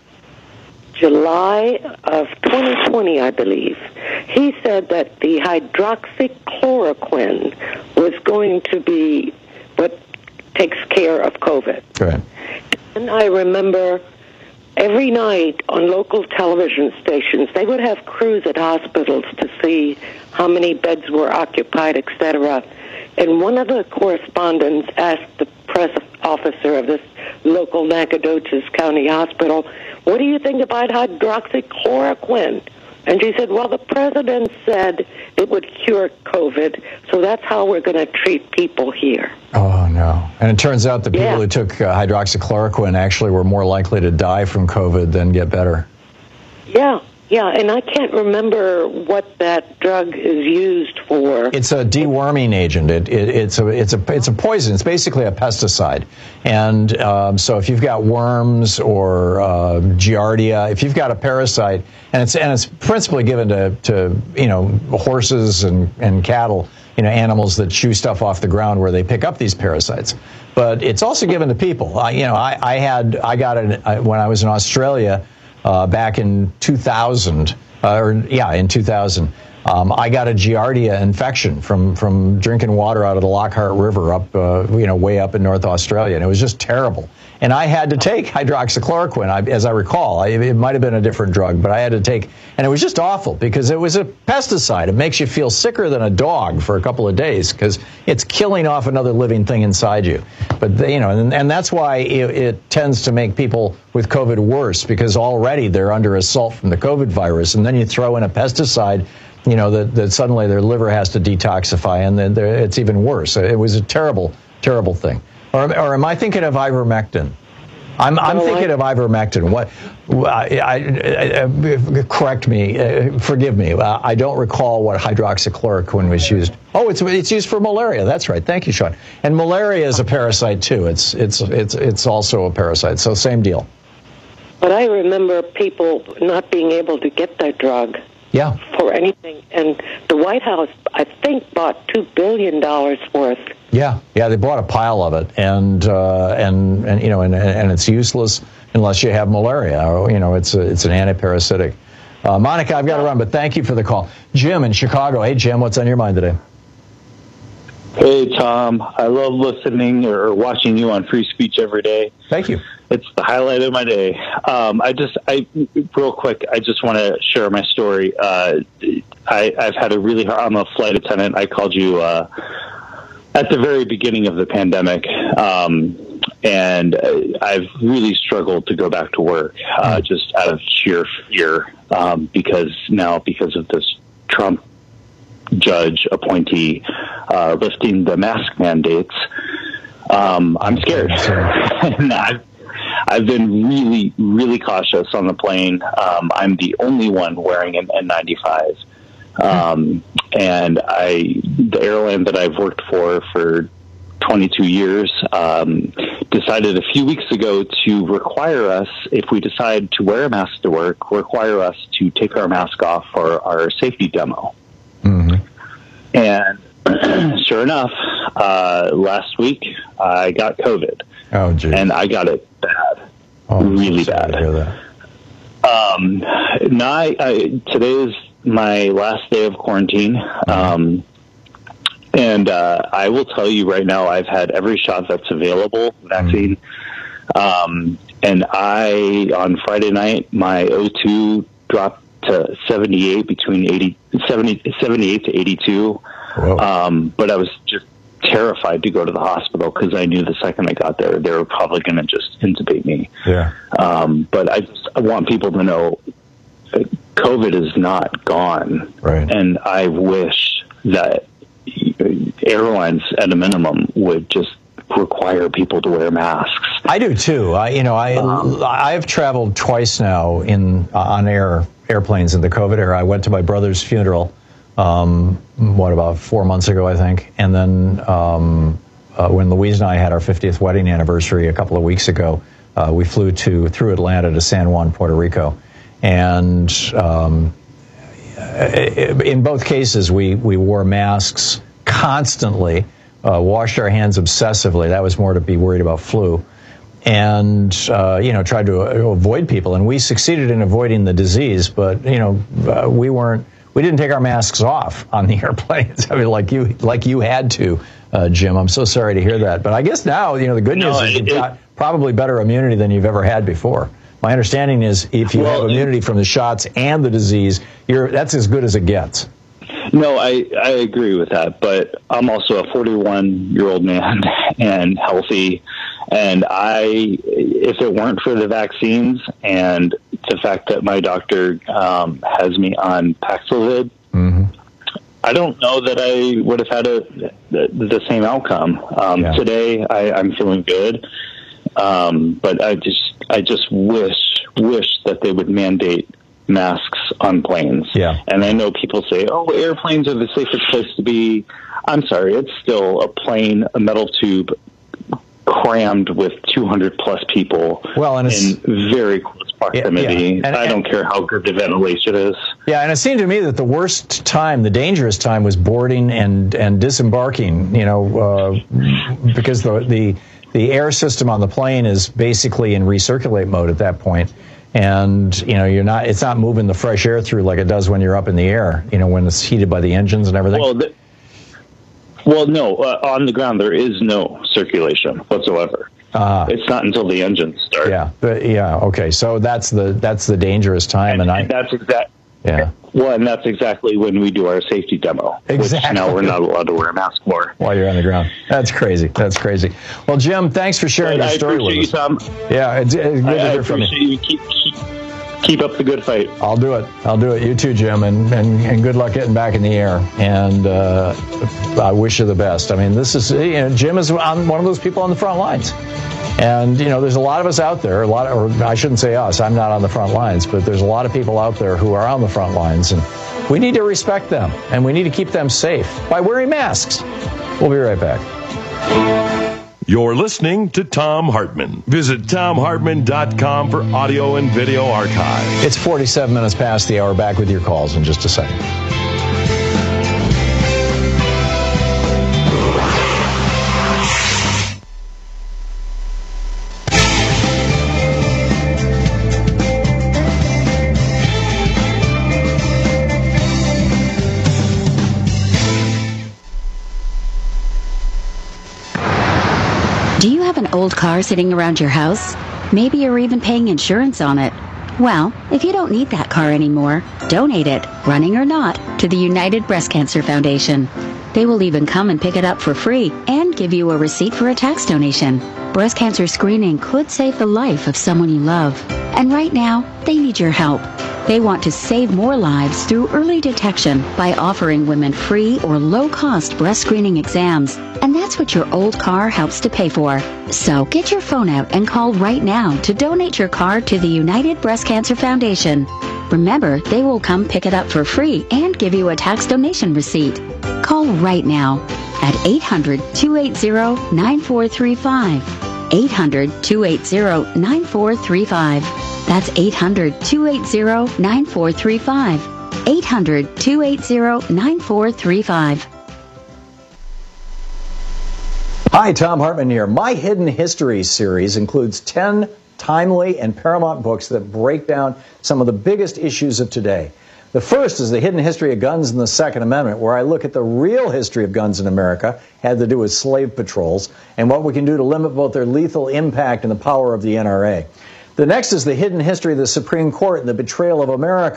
July of 2020, I believe. He said that the hydroxychloroquine was going to be what takes care of COVID. Right. And I remember every night on local television stations, they would have crews at hospitals to see how many beds were occupied, etc. And one of the correspondents asked the press officer of this local Nacogdoches County Hospital, "What do you think about hydroxychloroquine?" And she said, "Well, the president said it would cure COVID, so that's how we're going to treat people here." Oh, no. And it turns out the people who took hydroxychloroquine actually were more likely to die from COVID than get better. Yeah, and I can't remember what that drug is used for. It's a deworming agent. It's a poison. It's basically a pesticide. And so if you've got worms or Giardia, if you've got a parasite, and it's principally given to horses and cattle, animals that chew stuff off the ground where they pick up these parasites. But it's also given to people. I got it when I was in Australia. Back in 2000, in 2000, I got a Giardia infection from drinking water out of the Lockhart River up, way up in North Australia, and it was just terrible. And I had to take hydroxychloroquine, as I recall. It might have been a different drug, but I had to take, and it was just awful because it was a pesticide. It makes you feel sicker than a dog for a couple of days because it's killing off another living thing inside you. But and that's why it tends to make people with COVID worse, because already they're under assault from the COVID virus, and then you throw in a pesticide, that suddenly their liver has to detoxify, and then it's even worse. It was a terrible, terrible thing. Or am I thinking of ivermectin? I'm thinking of ivermectin. Correct me, forgive me. I don't recall what hydroxychloroquine was used. Oh, it's used for malaria. That's right. Thank you, Sean. And malaria is a parasite too. It's also a parasite. So same deal. But I remember people not being able to get that drug. Yeah. For anything, and the White House, I think, bought $2 billion worth. Yeah, they bought a pile of it, and it's useless unless you have malaria, or it's an antiparasitic. Monica, I've got to run, but thank you for the call. Jim in Chicago. Hey, Jim, what's on your mind today? Hey, Tom. I love listening or watching you on Free Speech every day. Thank you. It's the highlight of my day. Real quick, I just want to share my story. I've had a really hard, I'm a flight attendant. I called you at the very beginning of the pandemic, and I've really struggled to go back to work, just out of sheer fear, because of this Trump judge appointee lifting the mask mandates. I'm scared. And I've been really, really cautious on the plane. I'm the only one wearing an N95. And the airline that I've worked for 22 years decided a few weeks ago to require us, if we decide to wear a mask to work, require us to take our mask off for our safety demo. Mm-hmm. And sure enough, last week I got COVID. Oh, geez. And I got it bad, really bad. To hear that. Today is my last day of quarantine. And I will tell you right now, I've had every shot that's available, vaccine. And on Friday night, my O2 dropped to 78, between 78 to 82. But I was just terrified to go to the hospital because I knew the second I got there, they were probably going to just intubate me. Yeah. But I want people to know COVID is not gone. Right. And I wish that airlines at a minimum would just require people to wear masks. I do too. I've traveled twice now on airplanes in the COVID era. I went to my brother's funeral, about 4 months ago, I think. And then when Louise and I had our 50th wedding anniversary a couple of weeks ago, we flew through Atlanta to San Juan, Puerto Rico. And in both cases, we wore masks constantly, washed our hands obsessively. That was more to be worried about flu. And, tried to avoid people. And we succeeded in avoiding the disease, but, we didn't take our masks off on the airplanes. I mean, like you had to, Jim. I'm so sorry to hear that. But I guess now, the good news is you've got probably better immunity than you've ever had before. My understanding is if you have immunity from the shots and the disease, that's as good as it gets. No, I agree with that. But I'm also a 41-year-old man and healthy. And if it weren't for the vaccines and the fact that my doctor has me on Paxlovid, I don't know that I would have had the same outcome. Today, I'm feeling good, but I just wish that they would mandate masks on planes. Yeah. And I know people say, "Oh, airplanes are the safest place to be." I'm sorry, it's still a plane, a metal tube, crammed with 200 plus people in very close proximity. Yeah. I don't care how good the ventilation is. Yeah, and it seemed to me that the worst time, the dangerous time, was boarding and disembarking. Because the air system on the plane is basically in recirculate mode at that point, and it's not moving the fresh air through like it does when you're up in the air. When it's heated by the engines and everything. Well, no. On the ground, there is no circulation whatsoever. It's not until the engines start. Yeah. Okay. So that's the dangerous time, and that's exact. Yeah. Well, and that's exactly when we do our safety demo. Exactly. Which now we're not allowed to wear a mask for while you're on the ground. That's crazy. Well, Jim, thanks for sharing your story with us. I appreciate you, Tom. Yeah, it's good to hear from you. I appreciate you. Keep up the good fight. I'll do it. You too, Jim, and good luck getting back in the air. And I wish you the best. I mean, this is Jim is one of those people on the front lines, and there's a lot of us out there. Or I shouldn't say us. I'm not on the front lines, but there's a lot of people out there who are on the front lines, and we need to respect them, and we need to keep them safe by wearing masks. We'll be right back. You're listening to Thom Hartmann. Visit ThomHartmann.com for audio and video archive. It's 47 minutes past the hour. Back with your calls in just a second. Do you have an old car sitting around your house? Maybe you're even paying insurance on it. Well, if you don't need that car anymore, donate it, running or not, to the United Breast Cancer Foundation. They will even come and pick it up for free and give you a receipt for a tax donation. Breast cancer screening could save the life of someone you love. And right now, they need your help. They want to save more lives through early detection by offering women free or low-cost breast screening exams. And that's what your old car helps to pay for. So get your phone out and call right now to donate your car to the United Breast Cancer Foundation. Remember, they will come pick it up for free and give you a tax donation receipt. Call right now at 800-280-9435. 800-280-9435. That's 800-280-9435. 800-280-9435. Hi, Thom Hartmann here. My Hidden History series includes 10 timely and paramount books that break down some of the biggest issues of today. The first is The Hidden History of Guns and the Second Amendment, where I look at the real history of guns in America, had to do with slave patrols, and what we can do to limit both their lethal impact and the power of the NRA. The next is The Hidden History of the Supreme Court and the Betrayal of America,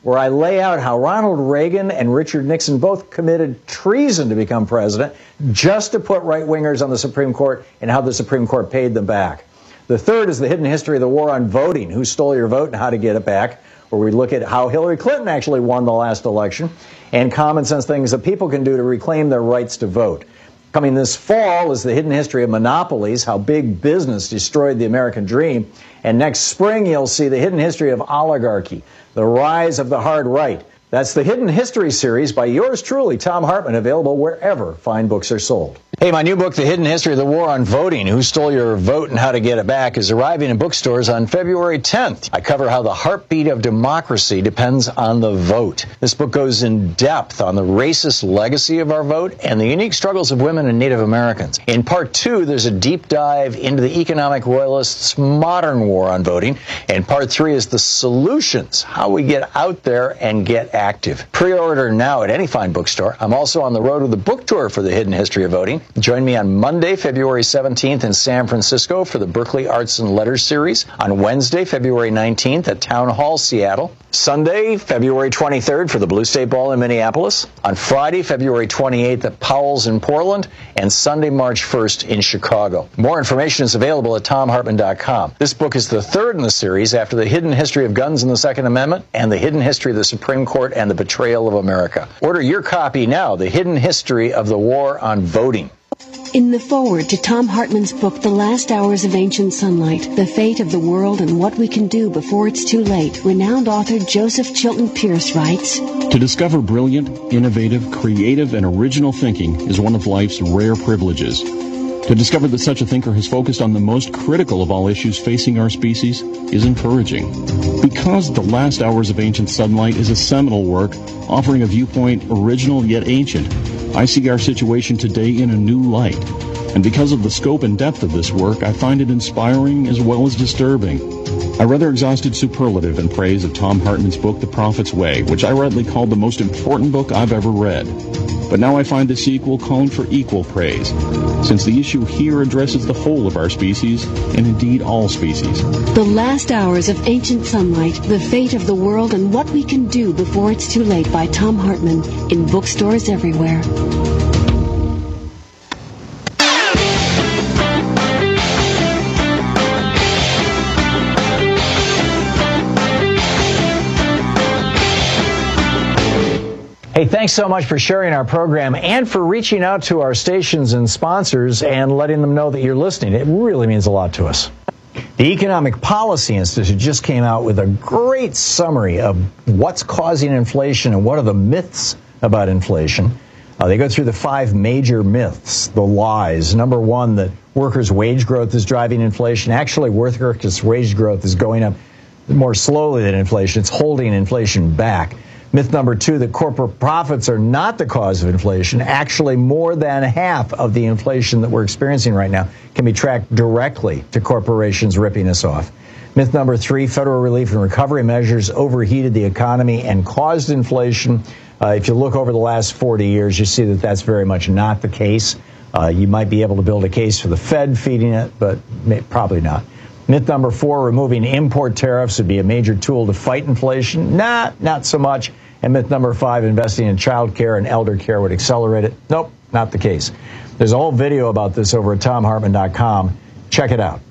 where I lay out how Ronald Reagan and Richard Nixon both committed treason to become president just to put right-wingers on the Supreme Court and how the Supreme Court paid them back. The third is the hidden history of the war on voting, who stole your vote and how to get it back, where we look at how Hillary Clinton actually won the last election and common sense things that people can do to reclaim their rights to vote. Coming this fall is the hidden history of monopolies, how big business destroyed the American dream. And next spring, you'll see the hidden history of oligarchy, the rise of the hard right. That's the Hidden History series by yours truly, Thom Hartmann, available wherever fine books are sold. Hey, my new book, The Hidden History of the War on Voting, Who Stole Your Vote and How to Get It Back, is arriving in bookstores on February 10th. I cover how the heartbeat of democracy depends on the vote. This book goes in depth on the racist legacy of our vote and the unique struggles of women and Native Americans. In part 2, there's a deep dive into the economic royalists' modern war on voting. And part 3 is the solutions, how we get out there and get active. Pre-order now at any fine bookstore. I'm also on the road with a book tour for the Hidden History of Voting. Join me on Monday, February 17th in San Francisco for the Berkeley Arts and Letters series. On Wednesday, February 19th at Town Hall, Seattle. Sunday, February 23rd for the Blue State Ball in Minneapolis. On Friday, February 28th at Powell's in Portland. And Sunday, March 1st in Chicago. More information is available at TomHartmann.com. This book is the third in the series after The Hidden History of Guns and the Second Amendment and The Hidden History of the Supreme Court and the Betrayal of America. Order your copy now, The Hidden History of the War on Voting. In the foreword to Thom Hartmann's book, The Last Hours of Ancient Sunlight, The Fate of the World and What We Can Do Before It's Too Late, renowned author Joseph Chilton Pierce writes, To discover brilliant, innovative, creative, and original thinking is one of life's rare privileges. To discover that such a thinker has focused on the most critical of all issues facing our species is encouraging. Because The Last Hours of Ancient Sunlight is a seminal work offering a viewpoint original yet ancient, I see our situation today in a new light. And because of the scope and depth of this work, I find it inspiring as well as disturbing. I rather exhausted superlative in praise of Thom Hartmann's book, The Prophet's Way, which I rightly called the most important book I've ever read. But now I find the sequel calling for equal praise, since the issue here addresses the whole of our species, and indeed all species. The Last Hours of Ancient Sunlight, The Fate of the World and What We Can Do Before It's Too Late by Thom Hartmann, in bookstores everywhere. Hey, thanks so much for sharing our program and for reaching out to our stations and sponsors and letting them know that you're listening. It really means a lot to us. The Economic Policy Institute just came out with a great summary of what's causing inflation and what are the myths about inflation. They go through the 5 major myths, the lies. Number 1, that workers' wage growth is driving inflation. Actually, workers' wage growth is going up more slowly than inflation. It's holding inflation back. Myth number 2, that corporate profits are not the cause of inflation. Actually, more than half of the inflation that we're experiencing right now can be tracked directly to corporations ripping us off. Myth number 3, federal relief and recovery measures overheated the economy and caused inflation. If you look over the last 40 years, you see that that's very much not the case. You might be able to build a case for the Fed feeding it, but probably not. Myth number 4, removing import tariffs would be a major tool to fight inflation. Not so much. And myth number 5, investing in child care and elder care would accelerate it. Nope, not the case. There's a whole video about this over at TomHartmann.com. Check it out.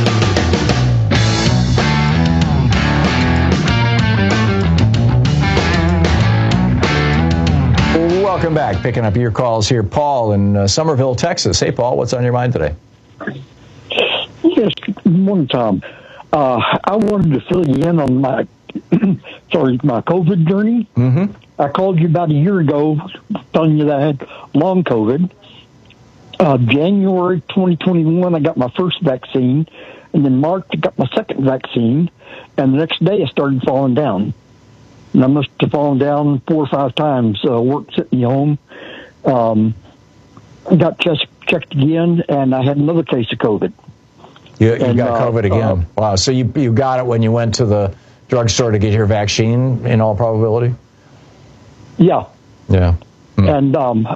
Welcome back. Picking up your calls here. Paul in Somerville, Texas. Hey, Paul, what's on your mind today? Yes, good morning, Tom. I wanted to fill you in on my my COVID journey. Mm-hmm. I called you about a year ago telling you that I had long COVID. January 2021, I got my first vaccine, and then March, I got my second vaccine, and the next day I started falling down. And I must have fallen down 4 or 5 times, work sitting home. Got checked again, and I had another case of COVID. You got COVID again. Wow. So you got it when you went to the drugstore to get your vaccine, in all probability? Yeah. Yeah. And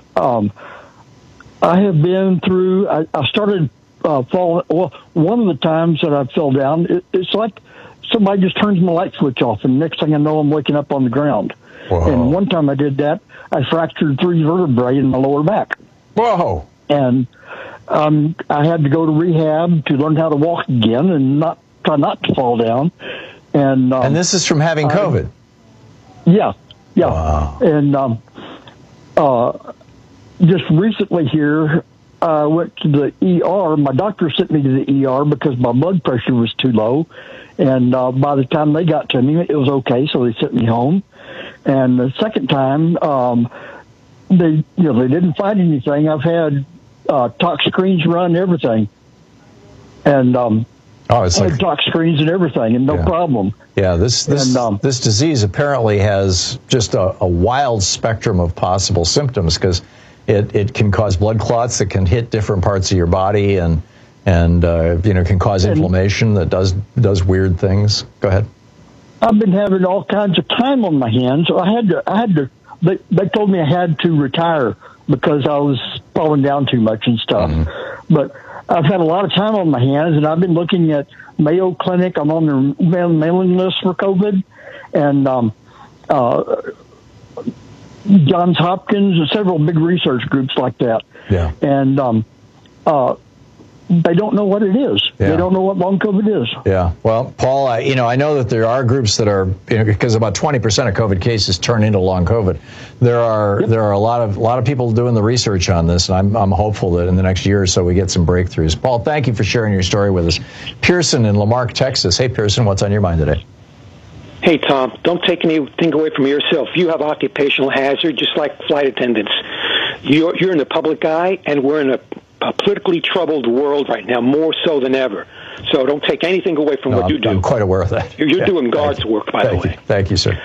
I have been through, I started falling. Well, one of the times that I fell down, it's like somebody just turns my light switch off, and next thing I know, I'm waking up on the ground. Whoa. And one time I did that, I fractured 3 vertebrae in my lower back. Whoa! And I had to go to rehab to learn how to walk again and try not to fall down. And this is from having COVID? Yeah. Wow. And just recently here, I went to the ER. My doctor sent me to the ER because my blood pressure was too low. And by the time they got to me, it was okay, so they sent me home. And the second time, they didn't find anything. I've had tox screens run, everything. And it's I had tox screens and everything, and no problem. Yeah, this disease apparently has just a wild spectrum of possible symptoms, because it can cause blood clots that can hit different parts of your body, and can cause inflammation that does weird things. Go ahead. I've been having all kinds of time on my hands. So I had to. They told me I had to retire because I was falling down too much and stuff. Mm-hmm. But I've had a lot of time on my hands, and I've been looking at Mayo Clinic. I'm on their mailing list for COVID, and Johns Hopkins and several big research groups like that. Yeah. And they don't know what it is. Yeah. They don't know what long COVID is. Yeah. Well, Paul, I know that there are groups that are, because about 20% of COVID cases turn into long COVID. There are a lot of people doing the research on this, and I'm hopeful that in the next year or so we get some breakthroughs. Paul, thank you for sharing your story with us. Pearson in Lamarck, Texas. Hey, Pearson, what's on your mind today? Hey, Tom, don't take anything away from yourself. You have occupational hazard, just like flight attendants. You're in the public eye, and we're in a politically troubled world right now, more so than ever. So don't take anything away from what you do. I'm quite aware of that. You're doing God's work, by the way. Thank you, sir.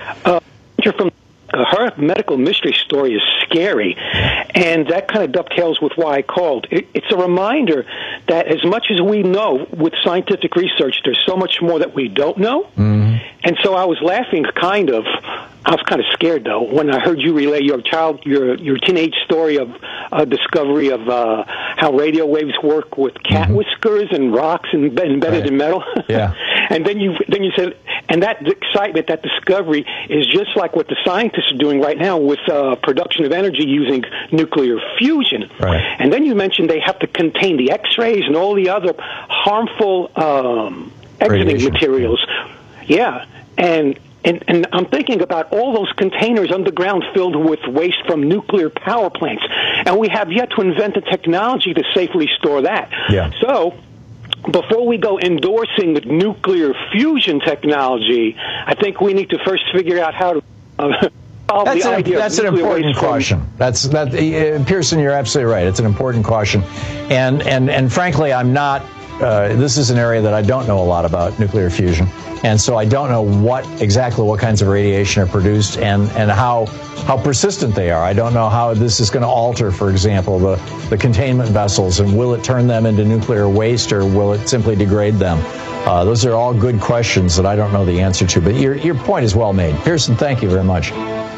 Her medical mystery story is scary, and that kind of dovetails with why I called. It's a reminder that as much as we know with scientific research, there's so much more that we don't know. Mm-hmm. And so I was laughing, I was kind of scared, though, when I heard you relay your teenage story of discovery of how radio waves work with cat whiskers and rocks embedded in metal. Yeah. And then you said, and that excitement, that discovery is just like what the scientists are doing right now with production of energy using nuclear fusion. Right. And then you mentioned they have to contain the X-rays and all the other harmful exiting materials. Yeah. And I'm thinking about all those containers underground filled with waste from nuclear power plants. And we have yet to invent the technology to safely store that. Yeah. So before we go endorsing the nuclear fusion technology, I think we need to first figure out how to solve the idea that's of an nuclear important waste. Caution. Pearson, you're absolutely right. It's an important caution. And frankly, I'm not... this is an area that I don't know a lot about, nuclear fusion, and so I don't know exactly what kinds of radiation are produced and how persistent they are. I don't know how this is going to alter, for example, the containment vessels, and will it turn them into nuclear waste, or will it simply degrade them? Those are all good questions that I don't know the answer to, but your point is well made. Pearson, thank you very much.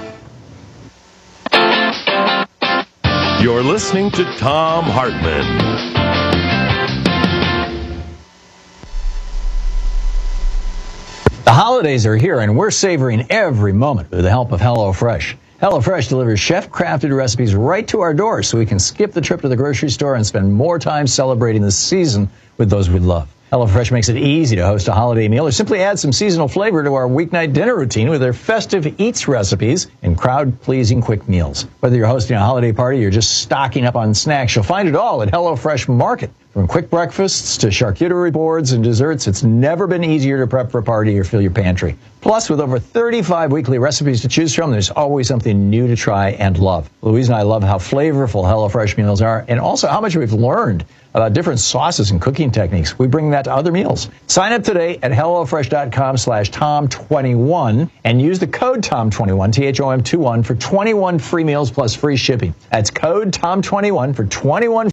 You're listening to Thom Hartmann. The holidays are here, and we're savoring every moment with the help of HelloFresh. HelloFresh delivers chef-crafted recipes right to our doors, so we can skip the trip to the grocery store and spend more time celebrating the season with those we love. HelloFresh makes it easy to host a holiday meal, or simply add some seasonal flavor to our weeknight dinner routine with their festive eats recipes and crowd-pleasing quick meals. Whether you're hosting a holiday party or just stocking up on snacks, you'll find it all at HelloFresh Market. From quick breakfasts to charcuterie boards and desserts, it's never been easier to prep for a party or fill your pantry. Plus, with over 35 weekly recipes to choose from, there's always something new to try and love. Louise and I love how flavorful HelloFresh meals are, and also how much we've learned about different sauces and cooking techniques. We bring that to other meals. Sign up today at HelloFresh.com/Tom21 and use the code Tom21, THOM21, for 21 free meals plus free shipping. That's code Tom21 for 21.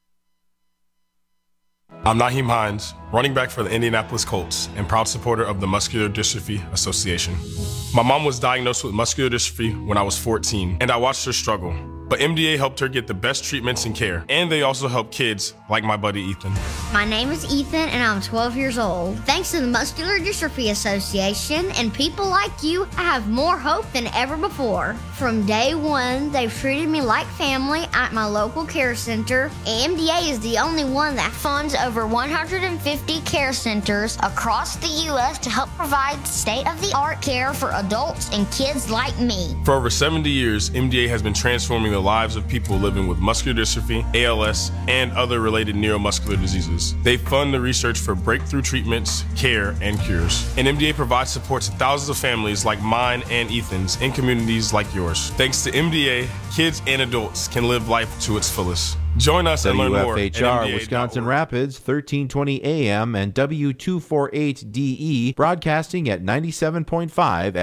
I'm Naheem Hines, running back for the Indianapolis Colts and proud supporter of the Muscular Dystrophy Association. My mom was diagnosed with muscular dystrophy when I was 14, and I watched her struggle. but MDA helped her get the best treatments and care. And they also help kids like my buddy Ethan. My name is Ethan, and I'm 12 years old. Thanks to the Muscular Dystrophy Association and people like you, I have more hope than ever before. From day one, they've treated me like family at my local care center. MDA is the only one that funds over 150 care centers across the U.S. to help provide state-of-the-art care for adults and kids like me. For over 70 years, MDA has been transforming the lives of people living with muscular dystrophy, ALS, and other related neuromuscular diseases. They fund the research for breakthrough treatments, care, and cures. And MDA provides support to thousands of families like mine and Ethan's in communities like yours. Thanks to MDA, kids and adults can live life to its fullest. Join us and learn more at WFHR Wisconsin Rapids, 1320 AM and W248DE, broadcasting at 97.5